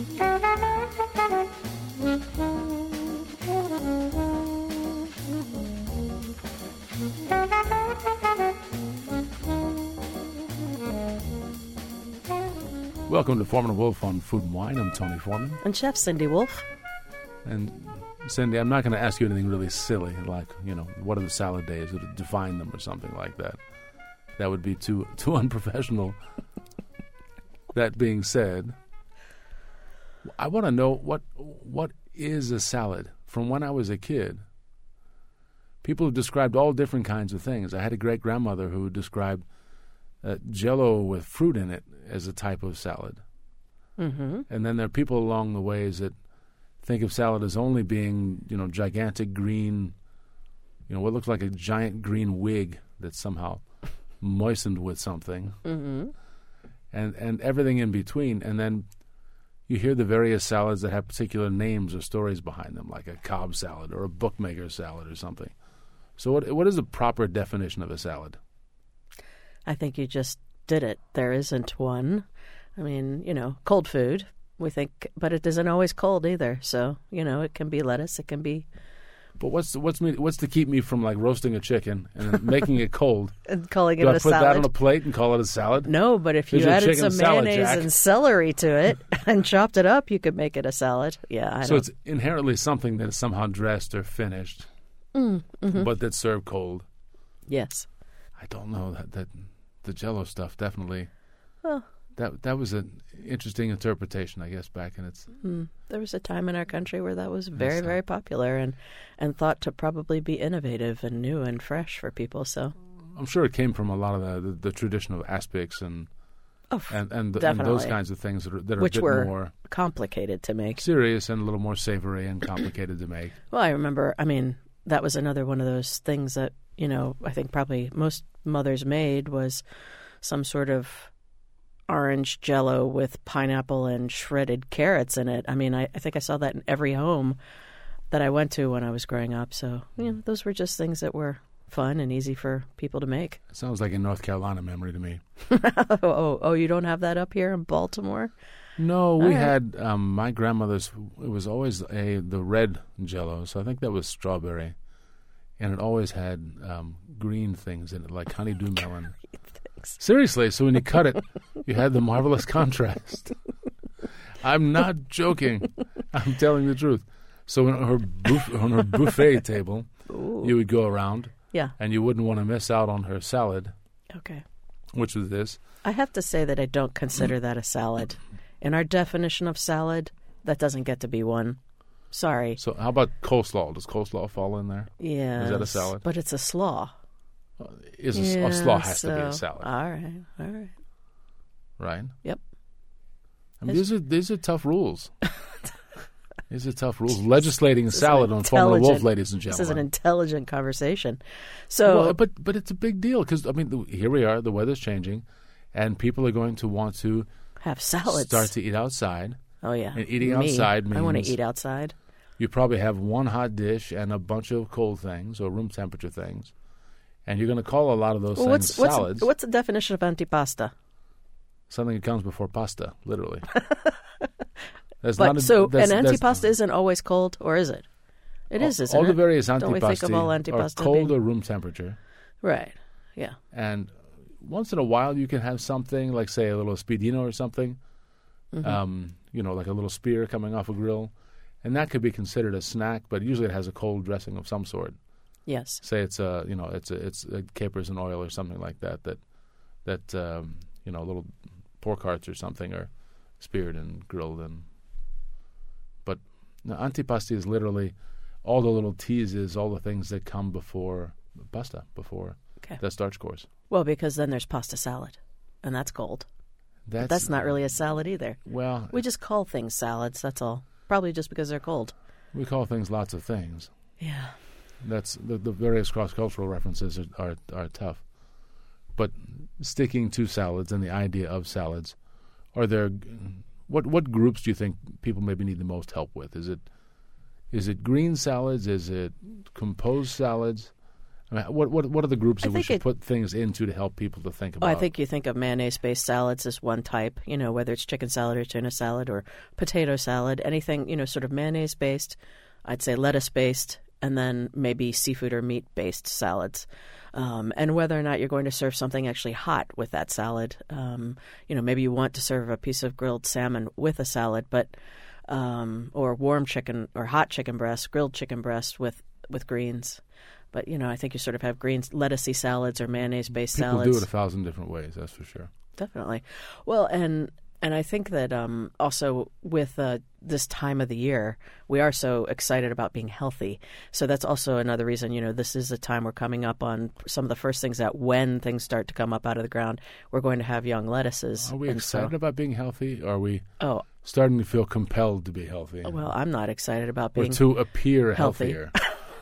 Welcome to Foreman and Wolf on Food and Wine. I'm Tony Foreman. And Chef Cindy Wolf. And Cindy, I'm not going to ask you anything really silly, like, what are the salad days, or to define them or something like that. That would be too unprofessional. That being said, I want to know what is a salad. From when I was a kid, people have described all different kinds of things. I had a great-grandmother who described Jell-O with fruit in it as a type of salad. Mm-hmm. And then there are people along the ways that think of salad as only being, gigantic green, what looks like a giant green wig that's somehow moistened with something. Mm-hmm. And everything in between. And then you hear the various salads that have particular names or stories behind them, like a Cobb salad or a bookmaker salad or something. So what is the proper definition of a salad? I think you just did it. There isn't one. I mean, cold food, we think, but it isn't always cold either. So, it can be lettuce, it can be... But what's to keep me from, like, roasting a chicken and then making it cold? And calling it Do a I put salad? that on a plate and call it a salad? No, but if There's you your added chicken some salad, mayonnaise Jack. and celery to it and chopped it up, you could make it a salad. Yeah, So it's inherently something that is somehow dressed or finished, mm-hmm. but that's served cold. Yes. I don't know that the Jell-O stuff definitely. Well, that was an interesting interpretation, I guess, back in its. There was a time in our country where that was very, very popular and thought to probably be innovative and new and fresh for people. So I'm sure it came from a lot of the tradition of aspics and those kinds of things that are which a bit were more complicated to make, serious and a little more savory and complicated to make. Well, I remember. I mean, that was another one of those things that I think probably most mothers made was some sort of orange Jell-O with pineapple and shredded carrots in it. I mean, I think I saw that in every home that I went to when I was growing up. So, those were just things that were fun and easy for people to make. It sounds like a North Carolina memory to me. Oh, you don't have that up here in Baltimore? No, we had my grandmother's. It was always the red Jell-O, so I think that was strawberry, and it always had green things in it, like honeydew melon. Seriously, so when you cut it, you had the marvelous contrast. I'm not joking. I'm telling the truth. So on her buffet table, Ooh. You would go around, Yeah. and you wouldn't want to miss out on her salad, Okay. which was this. I have to say that I don't consider that a salad. In our definition of salad, that doesn't get to be one. Sorry. So how about coleslaw? Does coleslaw fall in there? Yeah. Is that a salad? But it's a slaw. A slaw has to be a salad, All right. right? Yep. I mean, these are tough rules. These are tough rules. Legislating salad on Foreman and Wolf, ladies and gentlemen. This is an intelligent conversation. So, but it's a big deal because here we are. The weather's changing, and people are going to want to have salads. Start to eat outside. Oh yeah, and eating outside means I want to eat outside. You probably have one hot dish and a bunch of cold things or room temperature things, and you're going to call a lot of those things salads. What's the definition of antipasta? Something that comes before pasta, literally. An antipasta isn't always cold, or is it? It is, isn't it? All the various Don't we think of all antipasti are antipasta cold being... or room temperature. Right, yeah. And once in a while you can have something like, say, a little speedino or something, like a little spear coming off a grill, and that could be considered a snack, but usually it has a cold dressing of some sort. Yes. Say it's capers and oil or something like that little pork hearts or something are speared and grilled. But antipasti is literally all the little teases, all the things that come before pasta, before the starch course. Well, because then there's pasta salad, and that's cold. That's not really a salad either. Well, we just call things salads, that's all. Probably just because they're cold. We call things lots of things. Yeah. That's the various cross-cultural references are tough. But sticking to salads and the idea of salads, are there what groups do you think people maybe need the most help with? Is it green salads? Is it composed salads? I mean, what are the groups I that we think should put things into to help people to think about? I think you think of mayonnaise-based salads as one type, whether it's chicken salad or tuna salad or potato salad, anything, sort of mayonnaise-based, I'd say lettuce-based, and then maybe seafood or meat-based salads. And whether or not you're going to serve something actually hot with that salad. Maybe you want to serve a piece of grilled salmon with a salad, but or warm chicken or hot chicken breast, grilled chicken breast with greens. But, I think you sort of have greens, lettucey salads or mayonnaise-based salads. People do it 1,000 different ways, that's for sure. Definitely. Well, and I think that also with this time of the year, we are so excited about being healthy. So that's also another reason, this is a time we're coming up on some of the first things that when things start to come up out of the ground, we're going to have young lettuces. Are we excited about being healthy? Or are we starting to feel compelled to be healthy? Well, I'm not excited about being to appear healthy. healthier.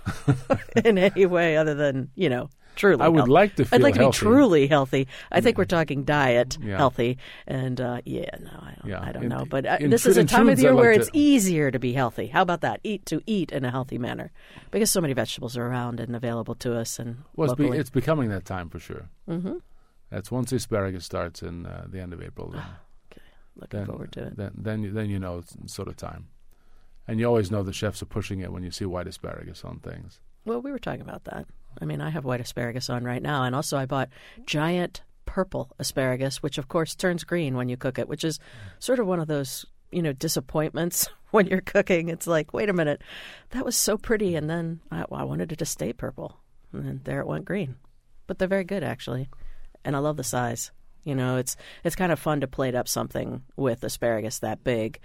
In any way other than, truly I would healthy. like to feel I'd like healthy. to be truly healthy. I think we're talking diet healthy. And, I don't know. But this is a time of the year where it's easier to be healthy. How about that? Eat in a healthy manner. Because so many vegetables are around and available to us. And locally. It's becoming that time for sure. Mm-hmm. That's once the asparagus starts in the end of April. Then, okay. Looking forward to it. Then you know it's sort of time. And you always know the chefs are pushing it when you see white asparagus on things. Well, we were talking about that. I mean, I have white asparagus on right now. And also I bought giant purple asparagus, which, of course, turns green when you cook it, which is sort of one of those, disappointments when you're cooking. It's like, wait a minute, that was so pretty. And then I wanted it to stay purple. And then there it went green. But they're very good, actually. And I love the size. It's kind of fun to plate up something with asparagus that big.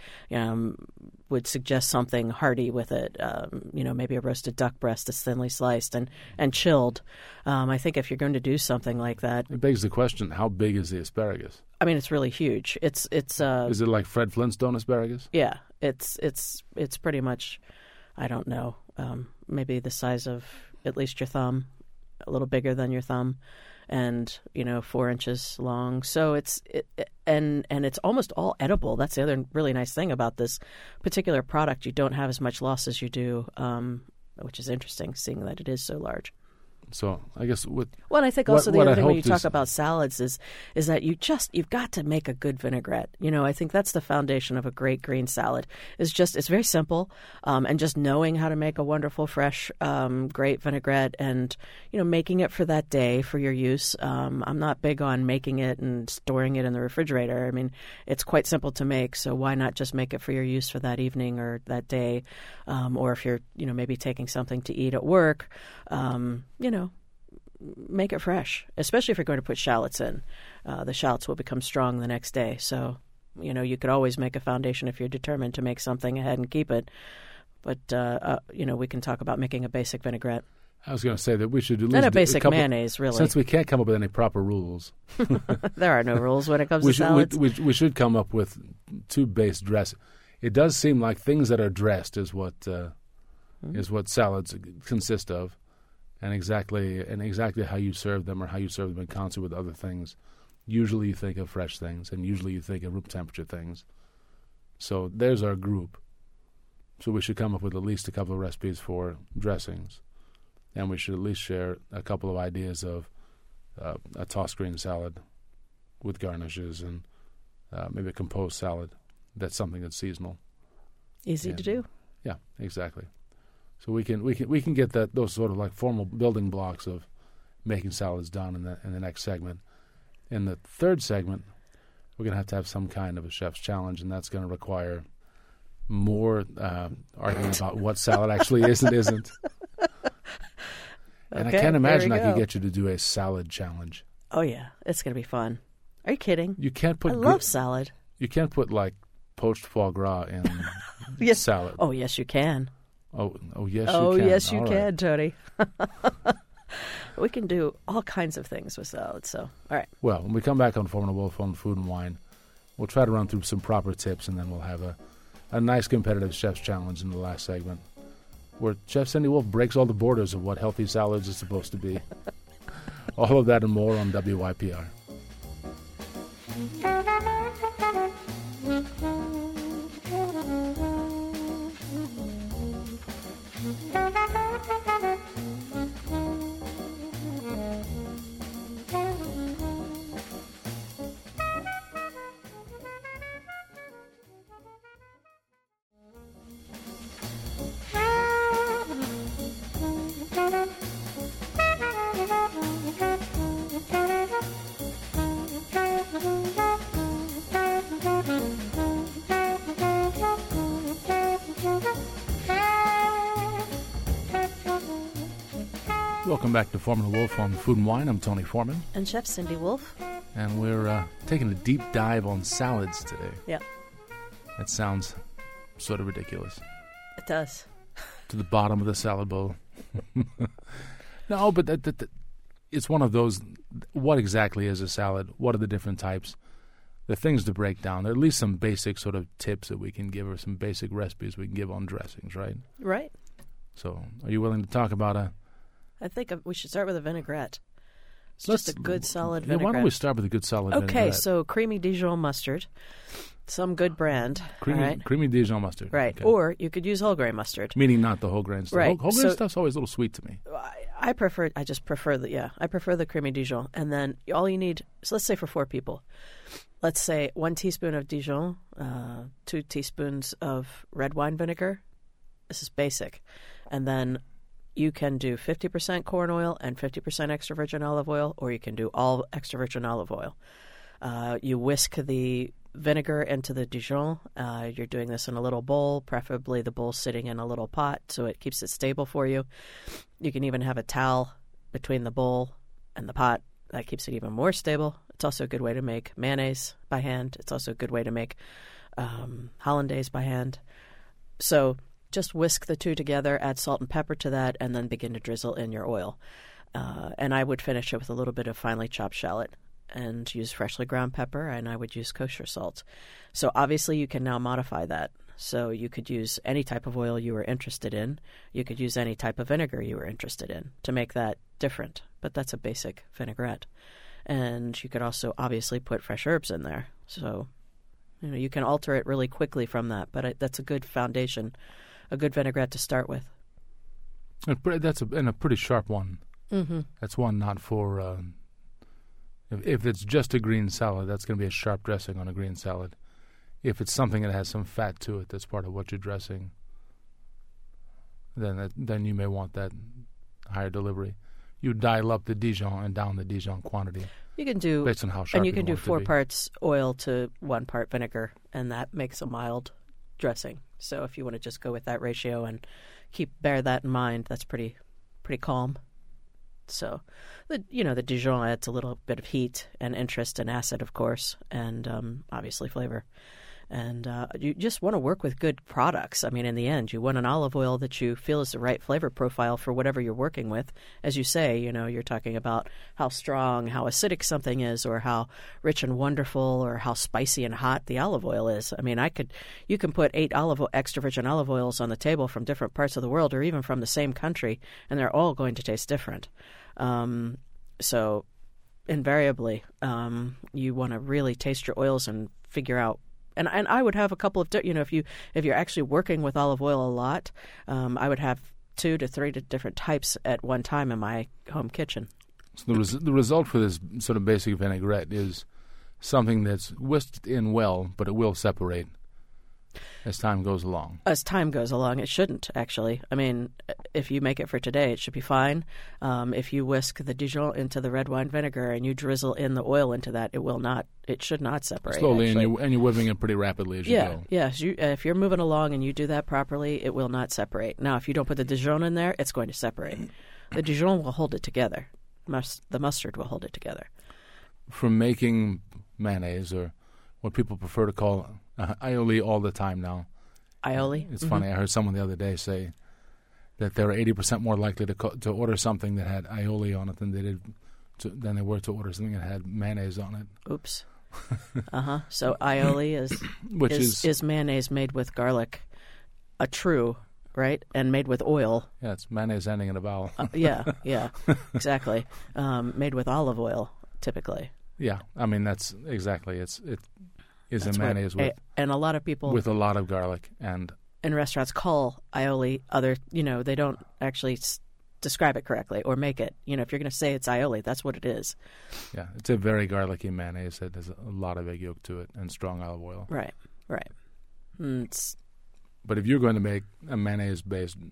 Would suggest something hearty with it. Maybe a roasted duck breast that's thinly sliced and chilled. I think if you're going to do something like that, it begs the question: how big is the asparagus? I mean, it's really huge. It's. Is it like Fred Flintstone asparagus? Yeah, it's pretty much. I don't know. Maybe the size of at least your thumb, a little bigger than your thumb. And 4 inches long, so it's almost all edible. That's the other really nice thing about this particular product. You don't have as much loss as you do, which is interesting, seeing that it is so large. So I guess and I think also the other thing when you talk about salads is that you've got to make a good vinaigrette. I think that's the foundation of a great green salad. It's very simple, and just knowing how to make a wonderful, fresh, great vinaigrette, and making it for that day for your use. I'm not big on making it and storing it in the refrigerator. I mean, it's quite simple to make, so why not just make it for your use for that evening or that day, or if you're maybe taking something to eat at work. Make it fresh, especially if you're going to put shallots in. The shallots will become strong the next day. So, you could always make a foundation if you're determined to make something ahead and keep it. But, we can talk about making a basic vinaigrette. I was going to say that we should at least and a basic mayonnaise, really. Since we can't come up with any proper rules. There are no rules when it comes to salads. We should come up with 2 base dressings. It does seem like things that are dressed is what salads consist of. And exactly how you serve them or how you serve them in concert with other things. Usually you think of fresh things, and usually you think of room temperature things. So there's our group. So we should come up with at least a couple of recipes for dressings. And we should at least share a couple of ideas of a tossed green salad with garnishes and maybe a composed salad. That's something that's seasonal. Easy to do. Yeah, exactly. So we can get those sort of like formal building blocks of making salads done in the next segment. In the third segment, we're going to have some kind of a chef's challenge, and that's going to require more arguing about what salad actually is and isn't. And Okay, I can't imagine there I we could go. get you to do a salad challenge. Oh, yeah. It's going to be fun. Are you kidding? You can't put I love salad. You can't put like poached foie gras in Yes. salad. Oh, yes, you can. Oh, yes, Oh, you can. yes, you All can, right. Tony. We can do all kinds of things with salad. So, all right. Well, when we come back on Foreman and Wolf on Food and Wine, we'll try to run through some proper tips, and then we'll have a nice competitive chef's challenge in the last segment, where Chef Cindy Wolf breaks all the borders of what healthy salads is supposed to be. All of that and more on WYPR. Welcome back to Foreman and Wolf on Food and Wine. I'm Tony Foreman. And Chef Cindy Wolf. And we're taking a deep dive on salads today. Yeah. That sounds sort of ridiculous. It does. To the bottom of the salad bowl. No, but it's one of those, what exactly is a salad? What are the different types? The things to break down. There are at least some basic sort of tips that we can give, or some basic recipes we can give on dressings, right? Right. So, are you willing to talk about I think we should start with a vinaigrette. It's just a good solid vinaigrette. Why don't we start with a good solid vinaigrette? Okay, so creamy Dijon mustard, some good brand. Creamy Dijon mustard. Right, Okay. or you could use whole grain mustard. Meaning not the whole grain stuff. Right. Whole grain stuff's always a little sweet to me. I prefer the creamy Dijon. And then all you need, so let's say for 4 people, let's say 1 teaspoon of Dijon, 2 teaspoons of red wine vinegar. This is basic. And then you can do 50% corn oil and 50% extra virgin olive oil, or you can do all extra virgin olive oil. You whisk the vinegar into the Dijon. You're doing this in a little bowl, preferably the bowl sitting in a little pot so it keeps it stable for you. You can even have a towel between the bowl and the pot. That keeps it even more stable. It's also a good way to make mayonnaise by hand. It's also a good way to make hollandaise by hand. So just whisk the two together, add salt and pepper to that, and then begin to drizzle in your oil. And I would finish it with a little bit of finely chopped shallot and use freshly ground pepper, and I would use kosher salt. So obviously you can now modify that. So you could use any type of oil you were interested in. You could use any type of vinegar you were interested in to make that different. But that's a basic vinaigrette. And you could also obviously put fresh herbs in there. So you can alter it really quickly from that. But that's a good foundation, a good vinaigrette to start with. That's a pretty sharp one. Mm-hmm. That's one not for... If it's just a green salad, that's going to be a sharp dressing on a green salad. If it's something that has some fat to it that's part of what you're dressing, then you may want that higher delivery. You dial up the Dijon and down the Dijon quantity. You can do based on how sharp and you can do 4 be. parts oil to 1 part vinegar, and that makes a mild dressing. So if you want to just go with that ratio and bear that in mind, that's pretty calm. So, the Dijon adds a little bit of heat and interest and acid, of course, and obviously flavor. And you just want to work with good products. I mean, in the end, you want an olive oil that you feel is the right flavor profile for whatever you're working with. As you say, you're talking about how strong, how acidic something is, or how rich and wonderful, or how spicy and hot the olive oil is. I mean, you can put 8 extra virgin olive oils on the table from different parts of the world, or even from the same country, and they're all going to taste different. So invariably, you want to really taste your oils and figure out. And I would have a couple of, if you're actually working with olive oil a lot, I would have 2 to 3 different types at one time in my home kitchen. So the result for this sort of basic vinaigrette is something that's whisked in well, but it will separate as time goes along. As time goes along, it shouldn't, actually. I mean, if you make it for today, it should be fine. If you whisk the Dijon into the red wine vinegar and you drizzle in the oil into that, it should not separate. Slowly, actually. and you're whipping it pretty rapidly as you go. Yeah. If you're moving along and you do that properly, it will not separate. Now, if you don't put the Dijon in there, it's going to separate. The Dijon will hold it together. The mustard will hold it together. From making mayonnaise, or what people prefer to call aioli all the time now. Aioli? It's funny. I heard someone the other day say that they were 80% more likely to order something that had aioli on it than they were to order something that had mayonnaise on it. Oops. So aioli is mayonnaise made with garlic, a true, right? And made with oil. Yeah, it's mayonnaise ending in a vowel. Yeah, exactly. Made with olive oil, typically. Yeah, I mean that's exactly it is a mayonnaise and a lot of people with a lot of garlic and in restaurants call aioli they don't actually describe it correctly or make it. If you're going to say it's aioli, that's what it is. Yeah, it's a very garlicky mayonnaise that has a lot of egg yolk to it and strong olive oil. Right. But if you're going to make a mayonnaise based,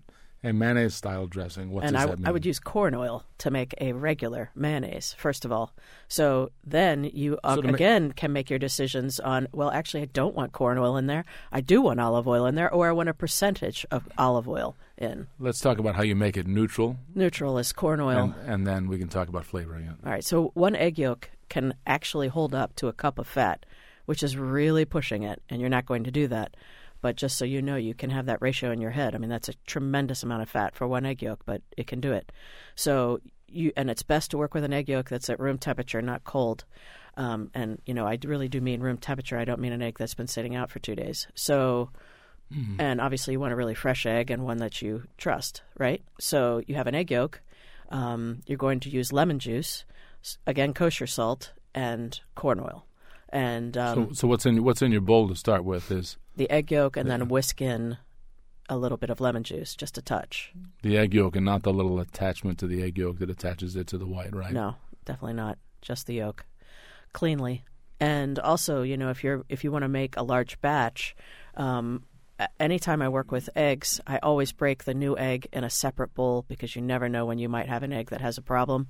A mayonnaise-style dressing. What And does that mean? I would use corn oil to make a regular mayonnaise, first of all. So then you, again, can make your decisions on, well, actually, I don't want corn oil in there. I do want olive oil in there, or I want a percentage of olive oil in. Let's talk about how you make it neutral. Neutral is corn oil. And then we can talk about flavoring it. All right, so 1 egg yolk can actually hold up to a cup of fat, which is really pushing it, and you're not going to do that. But just so you know, you can have that ratio in your head. I mean, that's a tremendous amount of fat for 1 egg yolk, but it can do it. So and it's best to work with an egg yolk that's at room temperature, not cold. And, I really do mean room temperature. I don't mean an egg that's been sitting out for 2 days. So, and obviously you want a really fresh egg and one that you trust, right? So you have an egg yolk. You're going to use lemon juice, again, kosher salt, and corn oil. And so what's in your bowl to start with is the egg yolk, and then whisk in a little bit of lemon juice, just a touch. The egg yolk, and not the little attachment to the egg yolk that attaches it to the white, right? No, definitely not. Just the yolk, cleanly. And also, if you want to make a large batch, anytime I work with eggs, I always break the new egg in a separate bowl because you never know when you might have an egg that has a problem.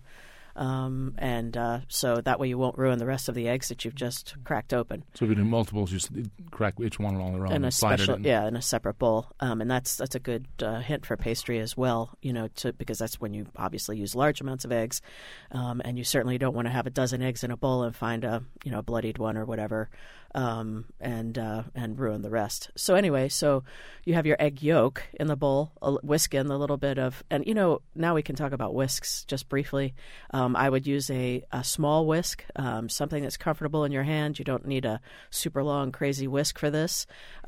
So that way you won't ruin the rest of the eggs that you've just cracked open. So if you do multiples, you crack each one on their own in a and slide it in. in a separate bowl. And that's a good hint for pastry as well, because that's when you obviously use large amounts of eggs. And you certainly don't want to have a dozen eggs in a bowl and find a bloodied one or whatever, and ruin the rest. So anyway, so you have your egg yolk in the bowl, whisk in a little bit of, and now we can talk about whisks just briefly. I would use a small whisk, something that's comfortable in your hand. You don't need a super long, crazy whisk for this.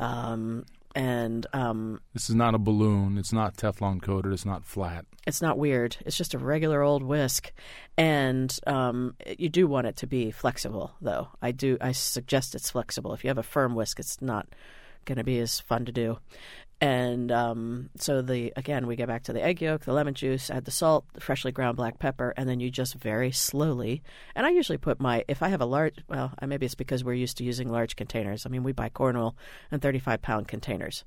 This is not a balloon. It's not Teflon coated. It's not flat. It's not weird. It's just a regular old whisk. And you do want it to be flexible, though. I suggest it's flexible. If you have a firm whisk, it's not going to be as fun to do. And so again, we get back to the egg yolk, the lemon juice, add the salt, the freshly ground black pepper, and then you just very slowly. And I usually put if I have a large, maybe it's because we're used to using large containers. I mean, we buy corn oil in 35-pound containers.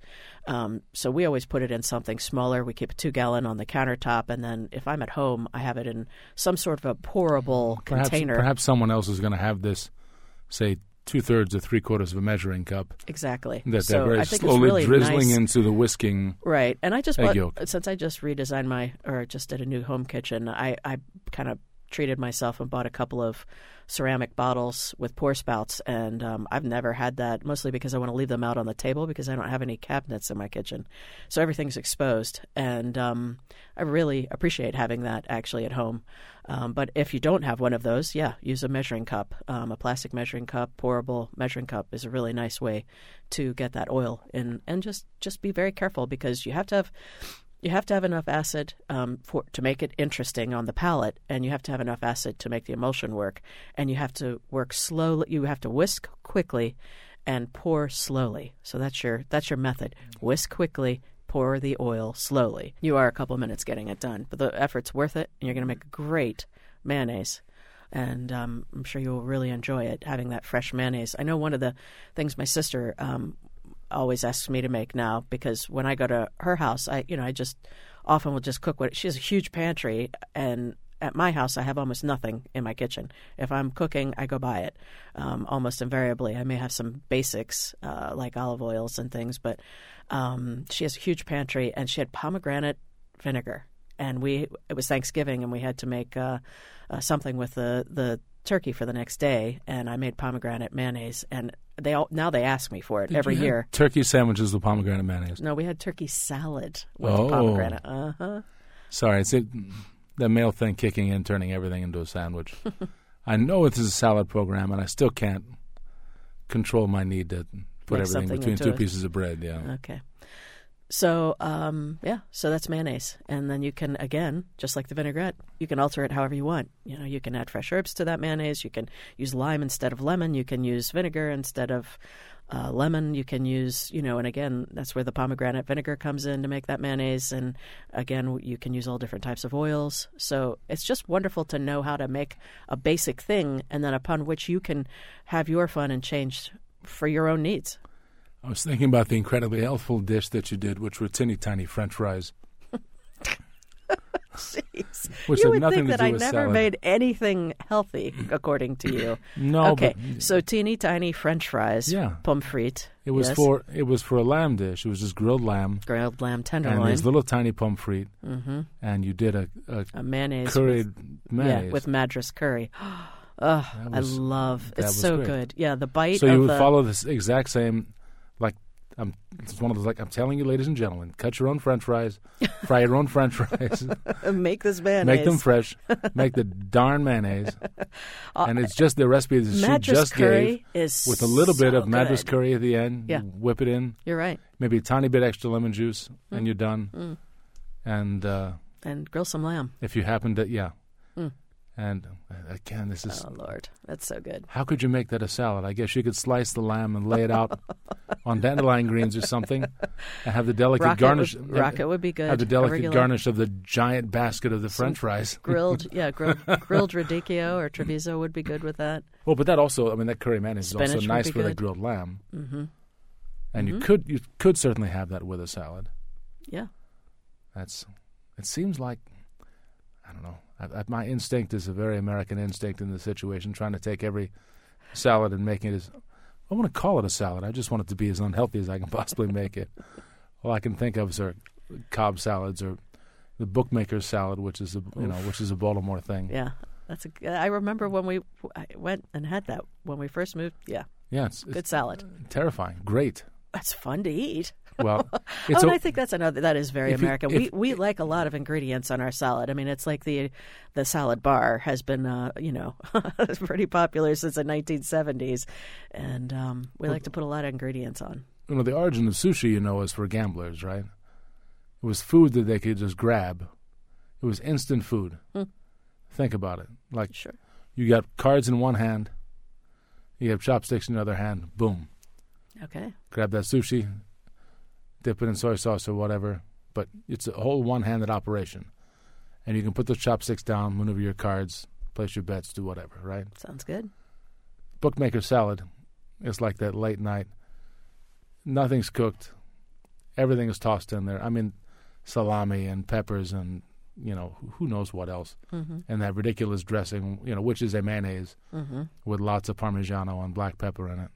So we always put it in something smaller. We keep a 2-gallon on the countertop. And then if I'm at home, I have it in some sort of a pourable container. Perhaps someone else is going to have this, say, 2/3 or 3/4 of a measuring cup. Exactly. That they're very slowly really drizzling into the whisking. Right. And I just egg yolk. Since I just redesigned just did a new home kitchen, I kind of treated myself and bought a couple of ceramic bottles with pour spouts, and I've never had that, mostly because I want to leave them out on the table because I don't have any cabinets in my kitchen. So everything's exposed, and I really appreciate having that actually at home. But if you don't have one of those, use a measuring cup. A plastic measuring cup, pourable measuring cup is a really nice way to get that oil in, and just be very careful because you have to have enough acid to make it interesting on the palate, and you have to have enough acid to make the emulsion work. And you have to work slowly. You have to whisk quickly and pour slowly. So that's your method. Whisk quickly, pour the oil slowly. You are a couple of minutes getting it done, but the effort's worth it, and you're going to make a great mayonnaise. And I'm sure you'll really enjoy it, having that fresh mayonnaise. I know one of the things my sister always asks me to make now, because when I go to her house, I just often will just cook she has a huge pantry, and at my house I have almost nothing in my kitchen. If I'm cooking, I go buy it almost invariably. I may have some basics like olive oils and things, but she has a huge pantry, and she had pomegranate vinegar, and it was Thanksgiving, and we had to make something with the turkey for the next day, and I made pomegranate mayonnaise, and they ask me for it every year. Turkey sandwiches with pomegranate mayonnaise. No, we had turkey salad with pomegranate. Sorry, it's the male thing kicking in, turning everything into a sandwich. I know it is a salad program, and I still can't control my need to put everything between two pieces of bread. Yeah. Okay. So, so that's mayonnaise. And then you can, again, just like the vinaigrette, you can alter it however you want. You can add fresh herbs to that mayonnaise. You can use lime instead of lemon. You can use vinegar instead of lemon. You can use, and again, that's where the pomegranate vinegar comes in to make that mayonnaise. And again, you can use all different types of oils. So it's just wonderful to know how to make a basic thing, and then upon which you can have your fun and change for your own needs. I was thinking about the incredibly healthful dish that you did, which were teeny tiny French fries. Jeez. Which You had would nothing think to that do I with never salad. made anything healthy, according to you. No, Okay, but so teeny tiny French fries, Yeah. pommes frites. it was yes, for a lamb dish. It was just grilled lamb grilled lamb and tenderloin, these little tiny pommes frites, mm-hmm. and you did a a mayonnaise, curried mayonnaise. yeah, with Madras curry. Oh, That was- I love that it's was so great. good. Yeah, the bite So of you would the follow this exact same, like, it's one of those, like, I'm telling you, ladies and gentlemen, cut your own French fries, fry your own French fries, make this mayonnaise. make them fresh, make the darn mayonnaise, and it's just the recipe that she Madras just curry gave is with a little bit so of Madras good. curry at the end. Yeah. You whip it in, You're right. maybe a tiny bit extra lemon juice, and you're done. And And grill some lamb. if you happen to, yeah. Mm. And again, this is. Oh Lord, that's so good. How could you make that a salad? I guess you could slice the lamb and lay it out on dandelion greens or something, and have the delicate Rocket garnish. rocket would be good. Have the delicate Arugula. garnish of the giant basket of the French fries. Grilled radicchio or Treviso would be good with that. Well, but that also, I mean, that curry mayonnaise is Spinach also would nice be for that good. grilled lamb. Mm-hmm. And you could certainly have that with a salad. Yeah. It seems like, I don't know. My instinct is a very American instinct in this situation, trying to take every salad and make it as, I want to call it a salad. I just want it to be as unhealthy as I can possibly make it. All I can think of are Cobb salads or the Bookmaker's salad, which is a Baltimore thing. Yeah. I remember when I went and had that when we first moved. Yeah. Yeah, it's Good salad. terrifying. Great. That's fun to eat. Well, And I think that is very if you- American. We like a lot of ingredients on our salad. I mean, it's like the salad bar has been pretty popular since the 1970s, and we like to put a lot of ingredients on. the origin of sushi, is for gamblers, right? It was food that they could just grab. It was instant food. Think about it. Like, Sure. you got cards in one hand, you have chopsticks in the other hand, boom. Okay. Grab that sushi, dip it in soy sauce or whatever, but it's a whole one-handed operation. And you can put those chopsticks down, maneuver your cards, place your bets, do whatever, right? Sounds good. Bookmaker salad is like that late night. Nothing's cooked. Everything is tossed in there. I mean, salami and peppers and, who knows what else. Mm-hmm. And that ridiculous dressing, which is a mayonnaise Mm-hmm. with lots of Parmigiano and black pepper in it.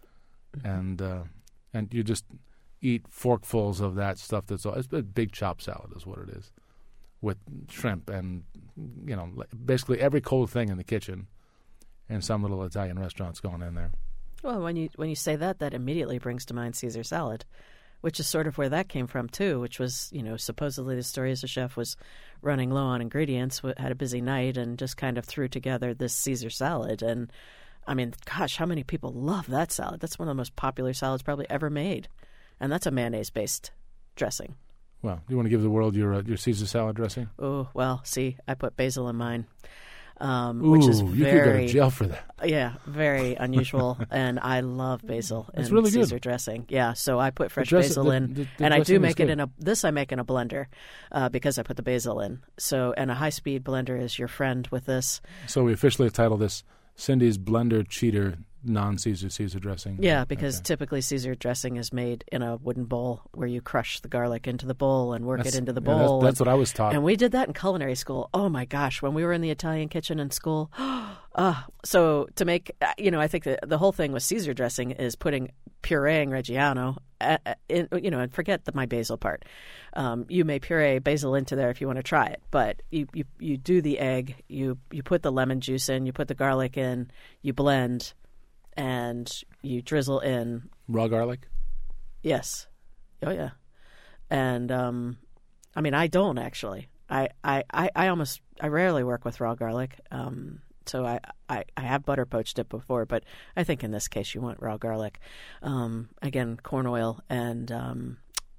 And you just eat forkfuls of that stuff. It's a big chop salad is what it is, with shrimp and basically every cold thing in the kitchen, and some little Italian restaurants going in there. Well, when you say that immediately brings to mind Caesar salad, which is sort of where that came from too. Which was, supposedly the story is the chef was running low on ingredients, had a busy night, and just kind of threw together this Caesar salad. And I mean, gosh, how many people love that salad? That's one of the most popular salads probably ever made, and that's a mayonnaise-based dressing. Well, you want to give the world your Caesar salad dressing? Oh, well, see, I put basil in mine, which is you could go very, to jail for that. yeah, very unusual, and I love basil in It's really good. Caesar dressing. Yeah, so I put fresh dress- basil the- in, the and I do dressing is make it good. I make in a blender because I put the basil in. So, and a high-speed blender is your friend with this. So we officially title this Cindy's Blender Cheater Non-Caesar dressing. Yeah, because Okay. typically Caesar dressing is made in a wooden bowl where you crush the garlic into the bowl and work it into the Yeah, bowl. that's what I was taught. And we did that in culinary school. Oh my gosh, when we were in the Italian kitchen in school. So to make, I think the whole thing with Caesar dressing is putting pureeing Reggiano in, and forget my basil part. You may puree basil into there if you want to try it, but you do the egg, you put the lemon juice in, you put the garlic in, you blend, and you drizzle in. Raw garlic? Yes. Oh yeah. And I don't actually. I rarely work with raw garlic. So I have butter poached it before, but I think in this case you want raw garlic. Again, corn oil and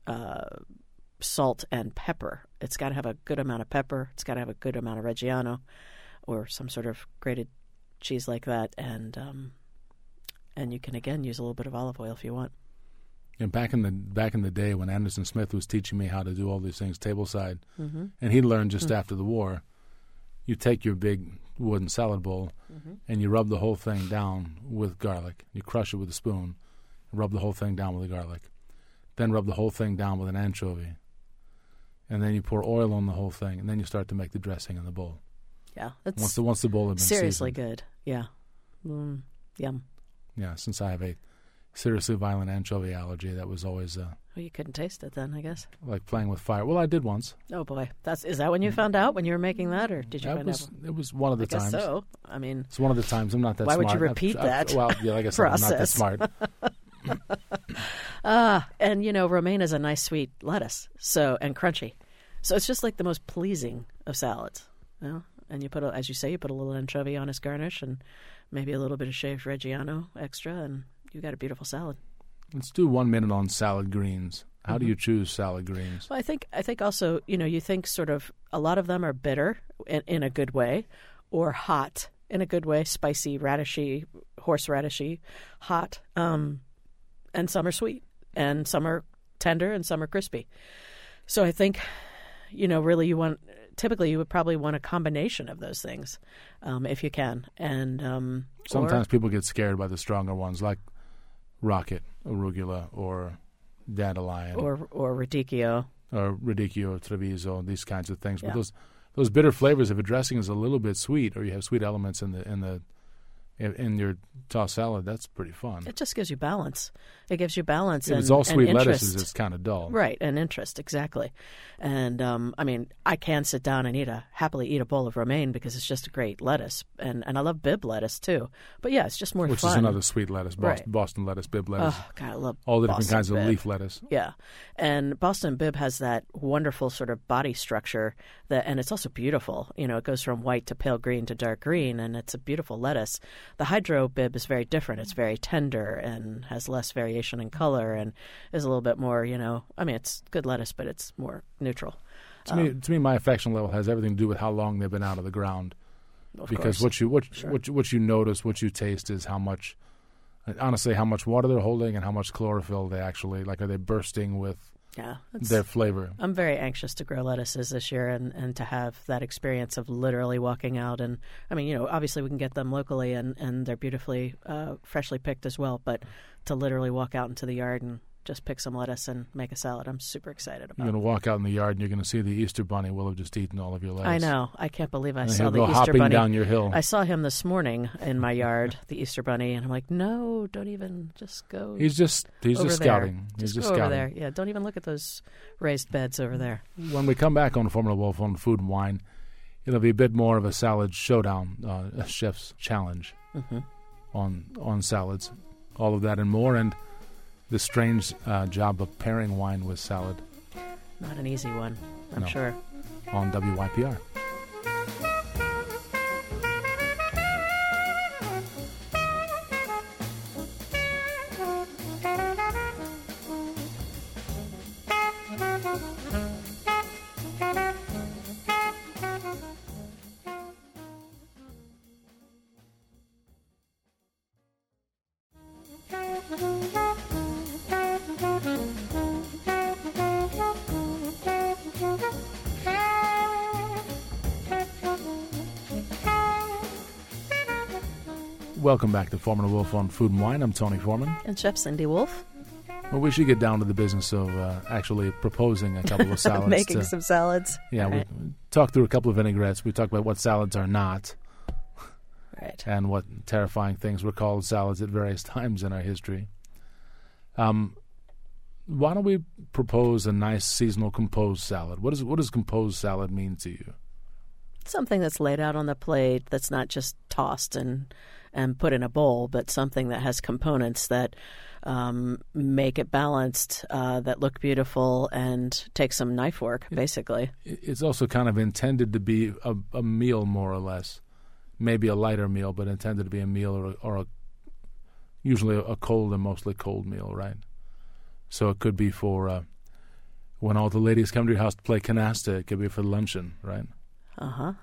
salt and pepper. It's got to have a good amount of pepper. It's got to have a good amount of Reggiano or some sort of grated cheese like that. And you can again use a little bit of olive oil if you want. And back in the day when Anderson Smith was teaching me how to do all these things tableside, Mm-hmm. and he learned just after the war, you take your big wooden salad bowl and you rub the whole thing down with garlic. You crush it with a spoon, rub the whole thing down with the garlic, then rub the whole thing down with an anchovy, and then you pour oil on the whole thing, and then you start to make the dressing in the bowl. Yeah, it's Once the bowl has been seriously seasoned. good. Yeah, yum. Yeah, since I have a seriously violent anchovy allergy, that was always Well, you couldn't taste it then, I guess. like playing with fire. Well, I did once. Oh boy, is that when you found out when you were making that, or did you find out? It was one of the I guess times. so. I mean, It's one of the times. I'm not that Why smart. would you repeat that Well, yeah, like I said, I'm not that process? smart. and romaine is a nice sweet lettuce, and crunchy, so it's just like the most pleasing of salads. And you put, as you say, you put a little anchovy on as garnish, and maybe a little bit of shaved Reggiano extra, and you got a beautiful salad. Let's do 1 minute on salad greens. How do you choose salad greens? Well, I think also, you think sort of a lot of them are bitter in a good way, or hot in a good way, spicy, radishy, horseradishy, hot, and some are sweet, and some are tender, and some are crispy. So I think, really typically you would probably want a combination of those things, if you can. And Sometimes people get scared by the stronger ones, like rocket, arugula, or dandelion, or radicchio. or radicchio, treviso, these kinds of things. Yeah. But those bitter flavors, if a dressing is a little bit sweet, or you have sweet elements in your tossed salad, that's pretty fun. It just gives you balance. It gives you balance. If and, it's all and sweet interest. lettuces, it's kind of dull. Right, and interest, exactly. And, I can sit down and happily eat a bowl of romaine because it's just a great lettuce. And I love Bibb lettuce, too. But, yeah, it's just more Which fun. is another sweet lettuce, Right. Boston lettuce, Bibb lettuce. Oh, God, I love all the different Boston kinds of Bibb. leaf lettuce. Yeah. And Boston Bibb has that wonderful sort of body structure, and it's also beautiful. It goes from white to pale green to dark green, and it's a beautiful lettuce. The Hydro Bibb is very different. It's very tender and has less variation in color and is a little bit more, it's good lettuce, but it's more neutral. To me, my affection level has everything to do with how long they've been out of the ground. Of Because course. what you notice, what you taste is how much water they're holding and how much chlorophyll they actually, like, are they bursting with Yeah, their flavor. I'm very anxious to grow lettuces this year and to have that experience of literally walking out. And, obviously we can get them locally and they're beautifully freshly picked as well. But to literally walk out into the yard and just pick some lettuce and make a salad, I'm super excited about. You're going to walk out in the yard and you're going to see the Easter Bunny will have just eaten all of your lettuce. I know. I can't believe I And saw he'll the go Easter hopping Bunny. down your hill. I saw him this morning in my yard, the Easter Bunny, and I'm like, no, don't even, just go. He's just over scouting. There. He's just go scouting. over there. Yeah, don't even look at those raised beds over there. When we come back on Formula Wolf on Food and Wine, it'll be a bit more of a salad showdown, a chef's challenge on salads. All of that and more, and the strange job of pairing wine with salad Not an easy one, I'm No. sure. on WYPR. Welcome back to Foreman and Wolf on Food and Wine. I'm Tony Foreman. And Chef Cindy Wolf, Well, we should get down to the business of actually proposing a couple of salads. making some salads. Yeah, Right. we talked through a couple of vinaigrettes. We talked about what salads are not Right. and what terrifying things were called salads at various times in our history. Why don't we propose a nice seasonal composed salad? What does composed salad mean to you? Something that's laid out on the plate that's not just tossed and put in a bowl, but something that has components that make it balanced, that look beautiful, and take some knife work, basically. It's also kind of intended to be a meal, more or less. Maybe a lighter meal, but intended to be a meal or usually a cold and mostly cold meal, right? So it could be for when all the ladies come to your house to play canasta. It could be for luncheon, right? Uh-huh.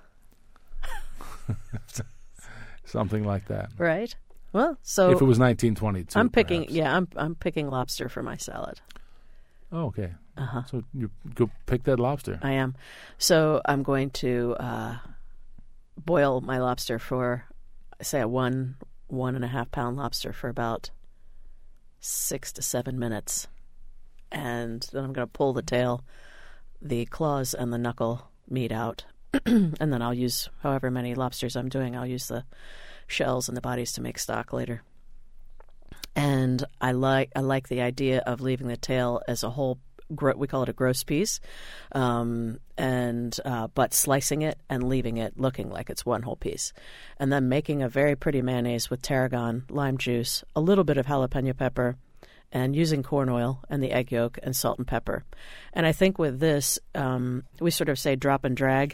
Something like that. Right. Well, so If it was 1922, I'm picking. perhaps. Yeah, I'm picking lobster for my salad. Oh, okay. Uh-huh. So you go pick that lobster. I am. So I'm going to boil my lobster for, say, a 1.5 pound lobster for about 6 to 7 minutes, and then I'm going to pull the tail, the claws and the knuckle meat out. And then I'll use however many lobsters I'm doing. I'll use the shells and the bodies to make stock later. And I like the idea of leaving the tail as a whole. We call it a gross piece, but slicing it and leaving it looking like it's one whole piece, and then making a very pretty mayonnaise with tarragon, lime juice, a little bit of jalapeno pepper, and using corn oil and the egg yolk and salt and pepper. And I think with this, we sort of say drop and drag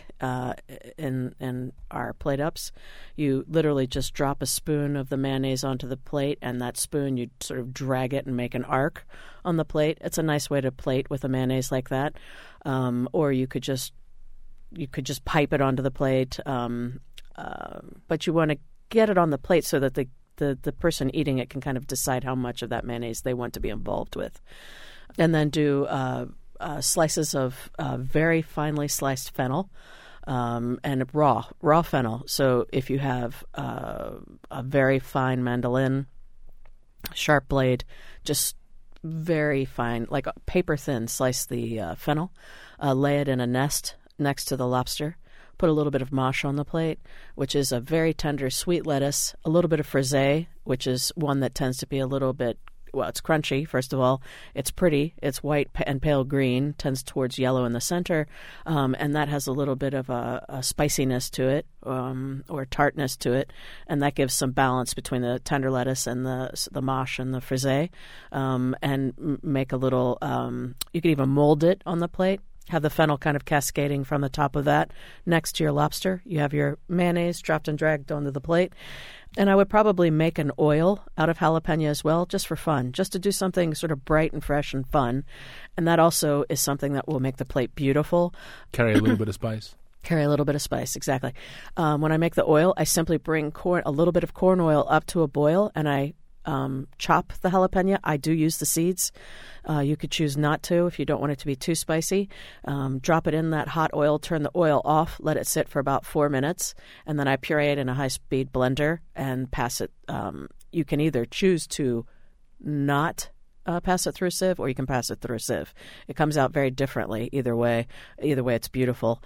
in our plate ups. You literally just drop a spoon of the mayonnaise onto the plate, and that spoon you sort of drag it and make an arc on the plate. It's a nice way to plate with a mayonnaise like that. Or you could just pipe it onto the plate, but you want to get it on the plate so that the person eating it can kind of decide how much of that mayonnaise they want to be involved with. And then do slices of very finely sliced fennel, and raw fennel. So if you have a very fine mandolin, sharp blade, just very fine, like paper thin, slice the fennel, lay it in a nest next to the lobster. Put a little bit of mâche on the plate, which is a very tender sweet lettuce, a little bit of frisée, which is one that tends to be a little bit, well, it's crunchy, first of all. It's pretty. It's white and pale green, tends towards yellow in the center, and that has a little bit of a spiciness to it, or tartness to it, and that gives some balance between the tender lettuce and the mâche and the frisée, and make a little, you could even mold it on the plate. Have the fennel kind of cascading from the top of that next to your lobster. You have your mayonnaise dropped and dragged onto the plate. And I would probably make an oil out of jalapeno as well, just for fun, just to do something sort of bright and fresh and fun. And that also is something that will make the plate beautiful. Carry a little bit of spice. Carry a little bit of spice, exactly. When I make the oil, I simply bring a little bit of corn oil up to a boil, and I chop the jalapeno. I do use the seeds. You could choose not to if you don't want it to be too spicy. Drop it in that hot oil, turn the oil off, let it sit for about 4 minutes, and then I puree it in a high-speed blender and pass it. You can either choose to not pass it through a sieve, or you can pass it through a sieve. It comes out very differently either way. Either way, it's beautiful.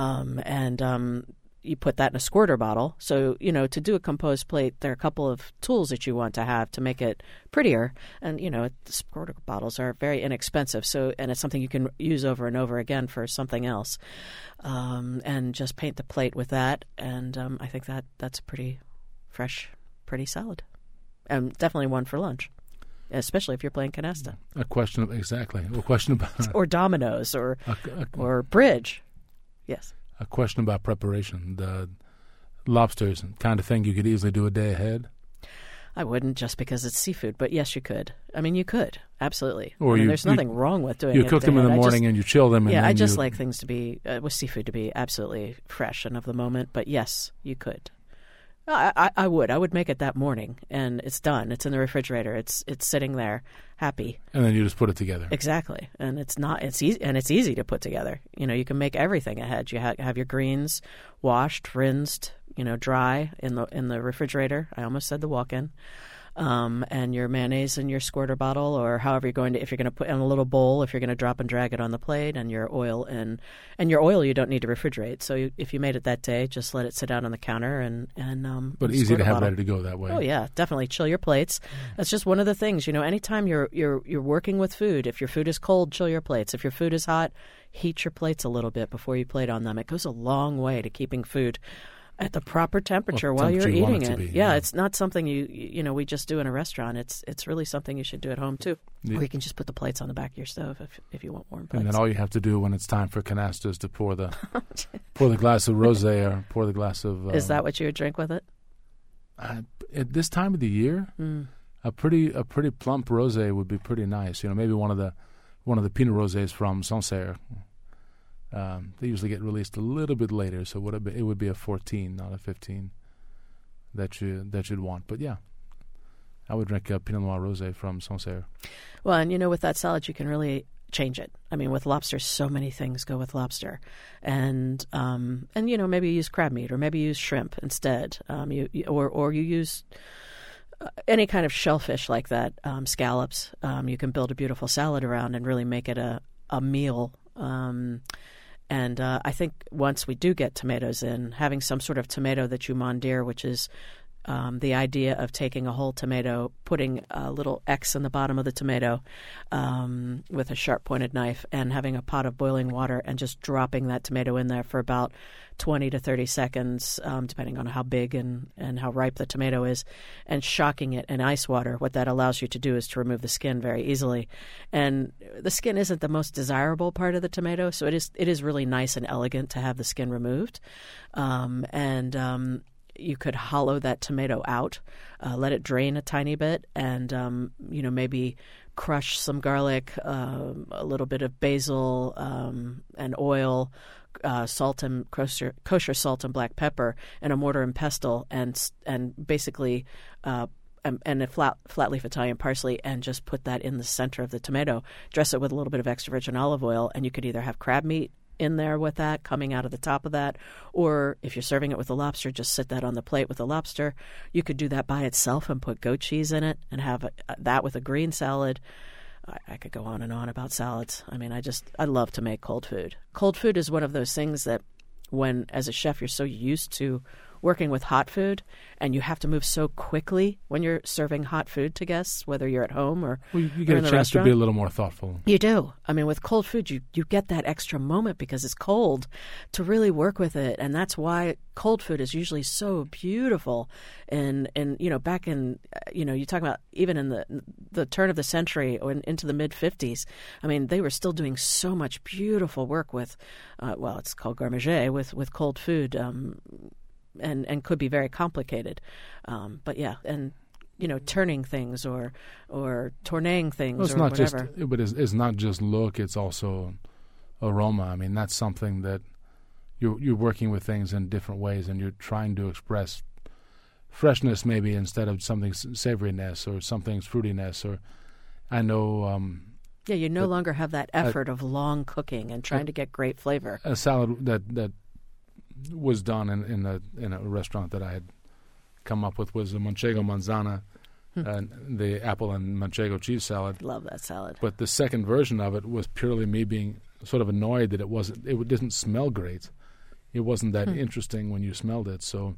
You put that in a squirter bottle. So, to do a composed plate, there are a couple of tools that you want to have to make it prettier. And, the squirter bottles are very inexpensive. So, and it's something you can use over and over again for something else. And just paint the plate with that. And I think that's a pretty fresh, pretty salad. And definitely one for lunch, especially if you're playing canasta. A question about or dominoes or bridge. Yes. A question about preparation. The lobsters, kind of thing you could easily do a day ahead? I wouldn't, just because it's seafood, but yes, you could. I mean, you could, absolutely. Or there's nothing wrong with doing it. You cook them in the morning and you chill them. I just like things to be, with seafood, to be absolutely fresh and of the moment, but yes, you could. I would. I would make it that morning, and it's done. It's in the refrigerator. It's sitting there, happy. And then you just put it together. Exactly, and it's easy, and it's easy to put together. You can make everything ahead. You have your greens washed, rinsed, dry in the refrigerator. I almost said the walk-in. And your mayonnaise in your squirter bottle, or however you're going to, if you're going to put in a little bowl, if you're going to drop and drag it on the plate, and your oil your oil you don't need to refrigerate. So if you made it that day, just let it sit out on the counter But easy to have ready to go that way. Oh yeah, definitely chill your plates. That's just one of the things. Anytime you're working with food, if your food is cold, chill your plates. If your food is hot, heat your plates a little bit before you plate on them. It goes a long way to keeping food at the proper temperature while you're eating it. Yeah, it's not something we just do in a restaurant. It's really something you should do at home too. Yeah. Or you can just put the plates on the back of your stove if you want warm plates. And then all you have to do when it's time for canasta is to pour the glass of rosé or pour the glass of. Is that what you would drink with it? At this time of the year, a pretty plump rosé would be pretty nice. Maybe one of the Pinot rosés from Sancerre. They usually get released a little bit later, so it would be a 14, not a 15 that you'd want. But yeah, I would drink a Pinot Noir rosé from Sancerre. Well, and with that salad, you can really change it. I mean, with lobster, so many things go with lobster, and maybe you use crab meat, or maybe you use shrimp instead. You use any kind of shellfish like that, scallops. You can build a beautiful salad around and really make it a meal And I think once we do get tomatoes in, having some sort of tomato that you mondier, which is the idea of taking a whole tomato, putting a little X in the bottom of the tomato with a sharp-pointed knife, and having a pot of boiling water and just dropping that tomato in there for about 20 to 30 seconds, depending on how big and how ripe the tomato is, and shocking it in ice water. What that allows you to do is to remove the skin very easily. And the skin isn't the most desirable part of the tomato, so it is really nice and elegant to have the skin removed. You could hollow that tomato out, let it drain a tiny bit, and maybe crush some garlic, a little bit of basil and oil, salt and kosher salt and black pepper, and a mortar and pestle, and basically and a flat leaf Italian parsley, and just put that in the center of the tomato. Dress it with a little bit of extra virgin olive oil, and you could either have crab meat in there with that coming out of the top of that, or if you're serving it with a lobster, just sit that on the plate with the lobster. You could do that by itself and put goat cheese in it and have that with a green salad. I could go on and on about salads. I mean, I love to make cold food. Cold food is one of those things that when, as a chef, you're so used to working with hot food, and you have to move so quickly when you're serving hot food to guests, whether you're at home or you get a chance to be a little more thoughtful. You do. I mean, with cold food, you get that extra moment because it's cold to really work with it, and that's why cold food is usually so beautiful. And back in, you talk about even in the turn of the century or into the mid-50s, I mean, they were still doing so much beautiful work with, it's called garde-manger, with cold food, and could be very complicated. But yeah, and turning things or tourneing things or whatever. It's not just look; it's also aroma. I mean, that's something that you're working with things in different ways, and you're trying to express freshness maybe instead of something's savoriness or something's fruitiness. Or I know. You no longer have that effort of long cooking and trying to get great flavor. A salad that was done in a restaurant that I had come up with was the Manchego Manzana, the apple and Manchego cheese salad. Love that salad. But the second version of it was purely me being sort of annoyed that it didn't smell great. It wasn't that interesting when you smelled it. So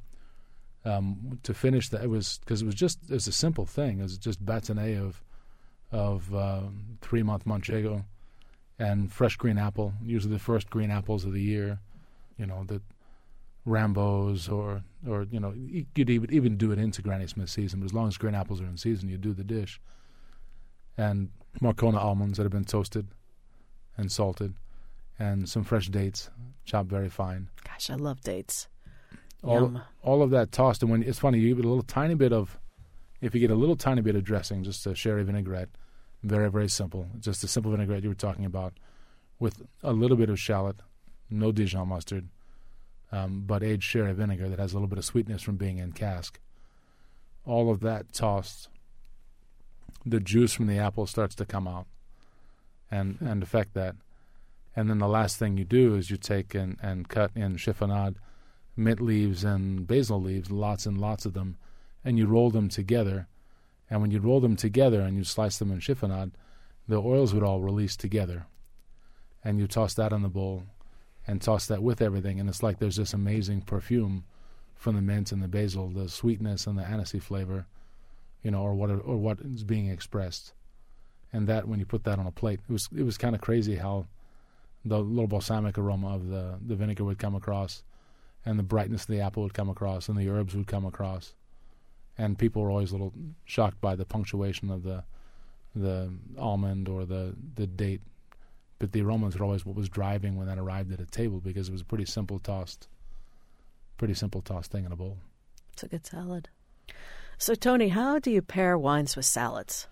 to finish that, it was a simple thing. It was just bâtonnet of 3-month Manchego and fresh green apple, usually the first green apples of the year. The Rambos or you could even do it into Granny Smith season, but as long as green apples are in season, you do the dish. And Marcona almonds that have been toasted and salted, and some fresh dates chopped very fine. Gosh, I love dates. All of that tossed, and when it's funny, you get a little tiny bit of, if you get a little tiny bit of dressing, just a sherry vinaigrette, very, very simple, just a simple vinaigrette you were talking about, with a little bit of shallot, no Dijon mustard, but aged sherry vinegar that has a little bit of sweetness from being in cask. All of that tossed, the juice from the apple starts to come out and affect that. And then the last thing you do is you take and cut in chiffonade mint leaves and basil leaves, lots and lots of them, and you roll them together. And when you roll them together and you slice them in chiffonade, the oils would all release together. And you toss that in the bowl and toss that with everything, and it's like there's this amazing perfume from the mint and the basil, the sweetness and the anisey flavor, or what is being expressed. And that, when you put that on a plate, it was kind of crazy how the little balsamic aroma of the vinegar would come across, and the brightness of the apple would come across, and the herbs would come across. And people were always a little shocked by the punctuation of the almond or the date. But the aromas were always what was driving when that arrived at a table, because it was a pretty simple tossed thing in a bowl. It's a good salad. So, Tony, how do you pair wines with salads?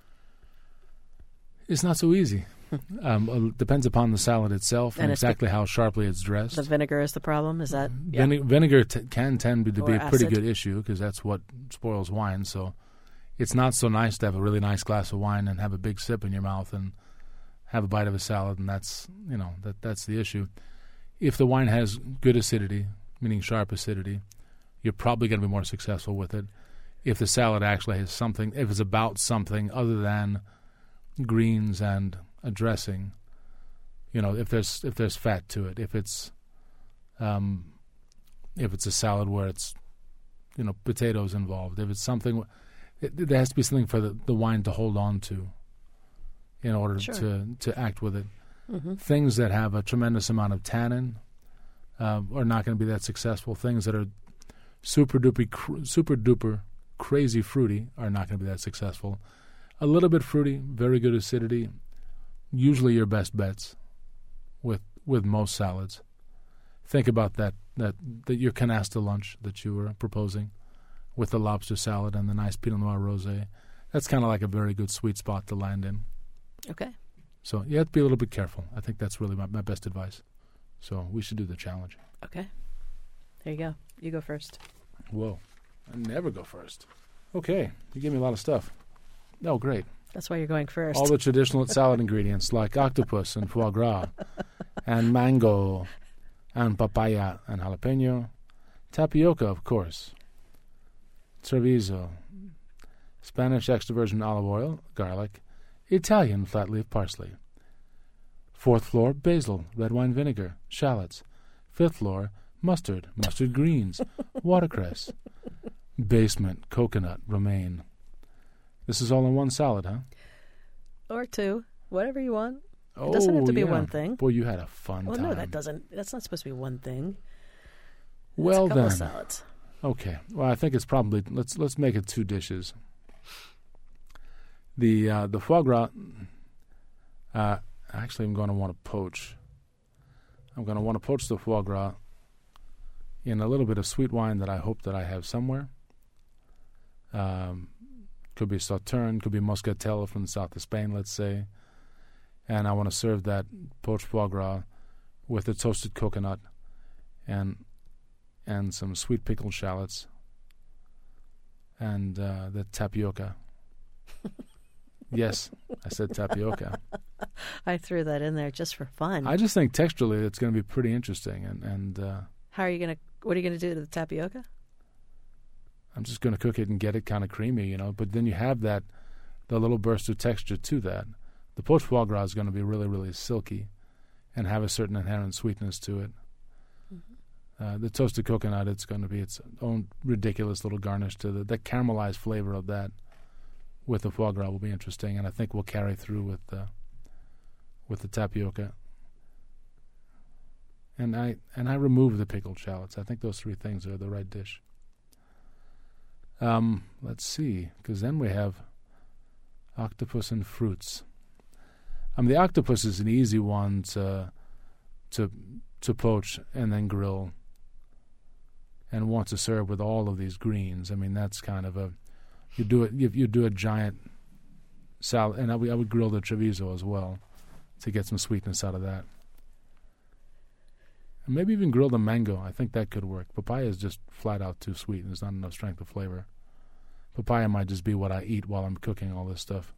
It's not so easy. It depends upon the salad itself and exactly how sharply it's dressed. The vinegar is the problem? Is that vinegar can tend to be a pretty acid. good issue, because that's what spoils wine. So it's not so nice to have a really nice glass of wine and have a big sip in your mouth and have a bite of a salad, and that's the issue. If the wine has good acidity, meaning sharp acidity, you're probably going to be more successful with it. If the salad actually has something, if it's about something other than greens and a dressing, if there's fat to it, if it's a salad where it's potatoes involved, if it's something, there has to be something for the wine to hold on to in order to act with it. Mm-hmm. Things that have a tremendous amount of tannin are not going to be that successful. Things that are super duper crazy fruity are not going to be that successful. A little bit fruity, very good acidity, usually your best bets with most salads. Think about that your canasta lunch that you were proposing with the lobster salad and the nice Pinot Noir rosé. That's kind of like a very good sweet spot to land in. Okay. So you have to be a little bit careful. I think that's really my best advice. So we should do the challenge. Okay. There you go. You go first. Whoa. I never go first. Okay. You gave me a lot of stuff. Oh, great. That's why you're going first. All the traditional salad ingredients like octopus and foie gras and mango and papaya and jalapeno. Tapioca, of course. Treviso. Spanish extra virgin olive oil, garlic. Italian flat leaf parsley. 4th floor, basil, red wine vinegar, shallots. 5th floor, mustard greens, watercress. Basement, coconut, romaine. This is all in one salad, huh? Or two, whatever you want. It doesn't have to be one thing. Boy, you had a fun time. No, that's not supposed to be one thing. Well, it's a couple then. of salads. Okay. Well, I think it's probably let's make it 2 dishes. The foie gras. Actually, I'm going to want to poach. I'm going to want to poach the foie gras in a little bit of sweet wine that I hope that I have somewhere. Could be Sauternes, could be Moscatel from the south of Spain, let's say. And I want to serve that poached foie gras with a toasted coconut and some sweet pickled shallots and the tapioca. Yes, I said tapioca. I threw that in there just for fun. I just think texturally it's going to be pretty interesting. And what are you going to do to the tapioca? I'm just going to cook it and get it kind of creamy, But then you have the little burst of texture to that. The poached foie gras is going to be really, really silky and have a certain inherent sweetness to it. Mm-hmm. The toasted coconut, it's going to be its own ridiculous little garnish to the caramelized flavor of that with the foie gras will be interesting, and I think we'll carry through with the tapioca. And I remove the pickled shallots. I think those 3 things are the right dish. Let's see, because then we have octopus and fruits. The octopus is an easy one to poach and then grill, and want to serve with all of these greens. That's kind of you do a giant salad, and I would grill the Treviso as well to get some sweetness out of that. And maybe even grill the mango. I think that could work. Papaya is just flat out too sweet, and there's not enough strength of flavor. Papaya might just be what I eat while I'm cooking all this stuff.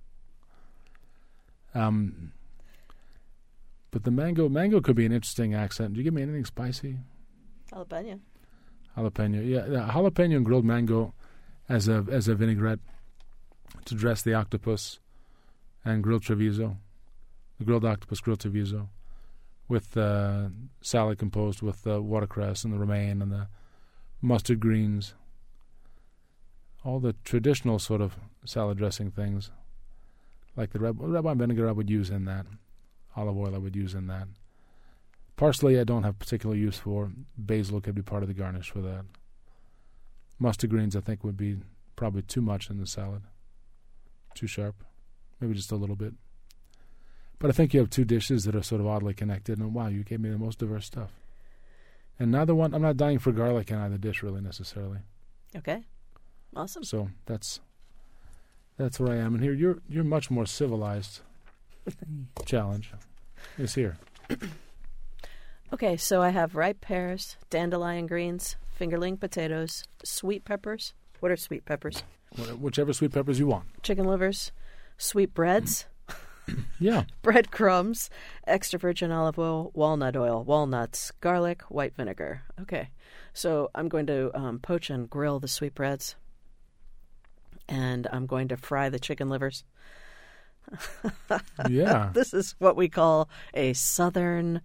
But the mango could be an interesting accent. Do you give me anything spicy? Jalapeno, yeah. Jalapeno and grilled mango as a vinaigrette to dress the octopus and grilled Treviso. The grilled octopus, grilled Treviso, with salad composed with the watercress and the romaine and the mustard greens. All the traditional sort of salad dressing things, like the red wine vinegar I would use in that. Olive oil I would use in that. Parsley I don't have particular use for. Basil could be part of the garnish for that. Mustard greens I think would be probably too much in the salad. Too sharp. Maybe just a little bit. But I think you have 2 dishes that are sort of oddly connected, and wow, you gave me the most diverse stuff. And neither one, I'm not dying for garlic in either dish really necessarily. Okay. Awesome. So that's where I am. And here you're much more civilized. Challenge is here. Okay, so I have ripe pears, dandelion greens, fingerling potatoes, sweet peppers. What are sweet peppers? Whichever sweet peppers you want. Chicken livers, sweet breads. Yeah. Breadcrumbs, extra virgin olive oil, walnuts, garlic, white vinegar. Okay, so I'm going to poach and grill the sweetbreads, and I'm going to fry the chicken livers. Yeah. This is what we call a southern,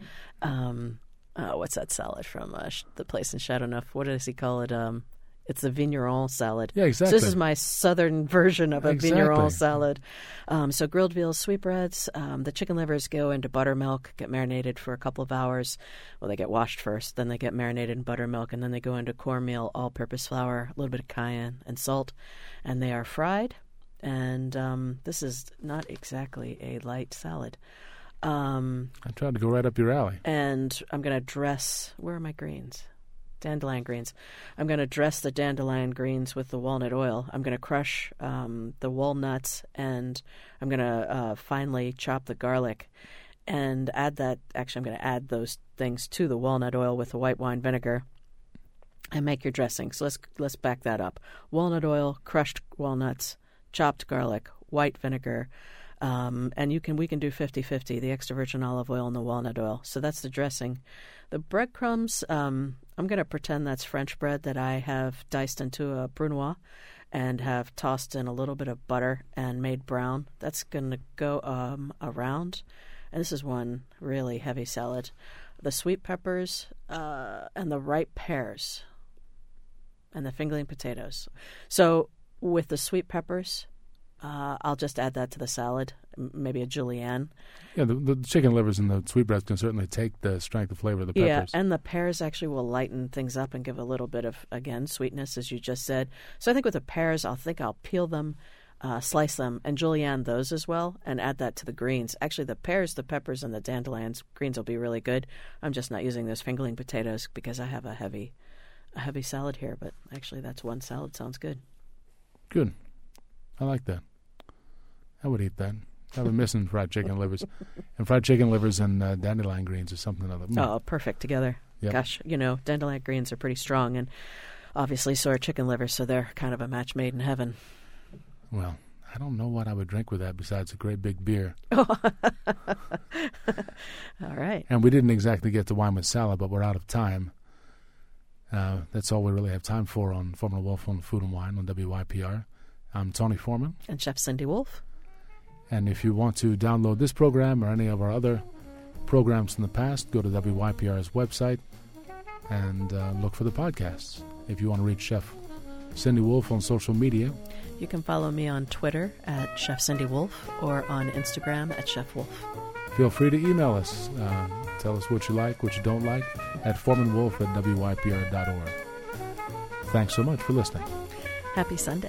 what's that salad from the place in Chateauneuf? What does he call it? It's the vigneron salad. Yeah, exactly. So this is my southern version of a Exactly. vigneron salad. So grilled veals, sweetbreads. The chicken livers go into buttermilk, get marinated for a couple of hours. Well, they get washed first, then they get marinated in buttermilk, and then they go into cornmeal, all-purpose flour, a little bit of cayenne and salt, and they are fried. And this is not exactly a light salad. I tried to go right up your alley. And I'm going to dress, where are my greens? Dandelion greens. I'm going to dress the dandelion greens with the walnut oil. I'm going to crush the walnuts, and I'm going to finely chop the garlic and add that. Actually, I'm going to add those things to the walnut oil with the white wine vinegar and make your dressing. So let's back that up. Walnut oil, crushed walnuts, chopped garlic, white vinegar, and we can do 50-50, the extra virgin olive oil and the walnut oil. So that's the dressing. The breadcrumbs, I'm going to pretend that's French bread that I have diced into a brunoise and have tossed in a little bit of butter and made brown. That's going to go around. And this is one really heavy salad. The sweet peppers and the ripe pears and the fingerling potatoes. So with the sweet peppers, I'll just add that to the salad, maybe a julienne. Yeah, the chicken livers and the sweetbreads can certainly take the strength of flavor of the peppers. Yeah, and the pears actually will lighten things up and give a little bit of, again, sweetness, as you just said. So I think with the pears, I'll peel them, slice them, and julienne those as well, and add that to the greens. Actually, the pears, the peppers, and the dandelions, greens will be really good. I'm just not using those fingerling potatoes because I have a heavy salad here, but actually that's one salad. Sounds good. Good. I like that. I would eat that. I've been missing fried chicken livers. And fried chicken livers and dandelion greens or something other. Oh, perfect together. Yep. Gosh, dandelion greens are pretty strong, and obviously so are chicken livers, so they're kind of a match made in heaven. Well, I don't know what I would drink with that besides a great big beer. All right. And we didn't exactly get to wine with salad, but we're out of time. That's all we really have time for on Foreman and Wolf on Food and Wine on WYPR. I'm Tony Foreman. And Chef Cindy Wolf. And if you want to download this program or any of our other programs from the past, go to WYPR's website and look for the podcasts. If you want to reach Chef Cindy Wolf on social media, you can follow me on Twitter at Chef Cindy Wolf or on Instagram at Chef Wolf. Feel free to email us. Tell us what you like, what you don't like, at foremanwolf@wypr.org. Thanks so much for listening. Happy Sunday.